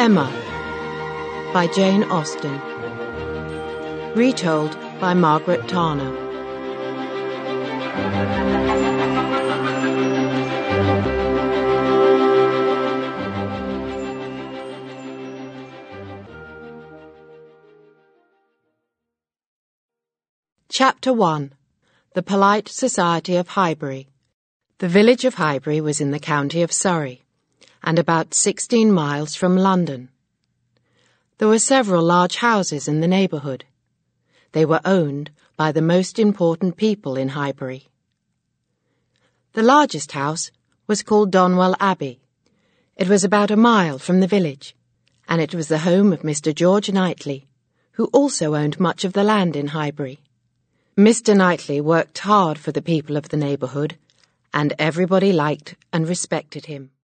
Emma by Jane Austen. Retold by Margaret Tarner. Chapter 1. The Polite Society of Highbury. The village of Highbury was in the county of Surrey, and about 16 miles from London. There were several large houses in the neighbourhood. They were owned by the most important people in Highbury. The largest house was called Donwell Abbey. It was about a mile from the village, and it was the home of Mr. George Knightley, who also owned much of the land in Highbury. Mr. Knightley worked hard for the people of the neighbourhood, and everybody liked and respected him.